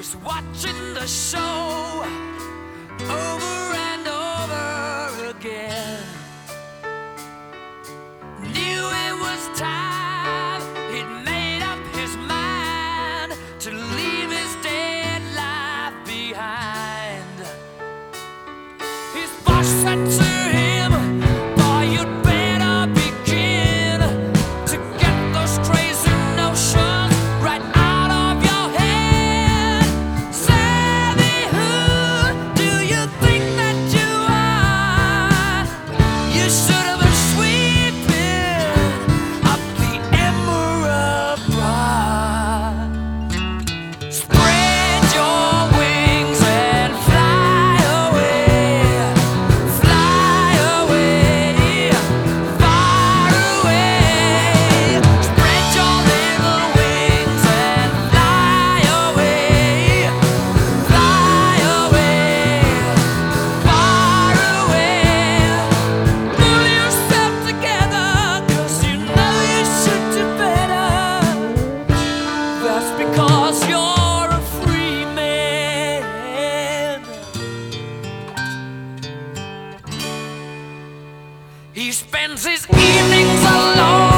He's watching the show over and over again. Knew it was time, he'd made up his mind to leave his dead life behind. His boss said to him, "Boy, you'd better begin to get those crazy notions right out of your head. Savvy, who do you think that you are? You should have been sweeping up the Emerald Broad. Spread your wings and fly away, far away. Spread your little wings and fly away, far away. Pull yourself together, 'cause you know you should do better. That's because you're a free man." He spends his evenings alone.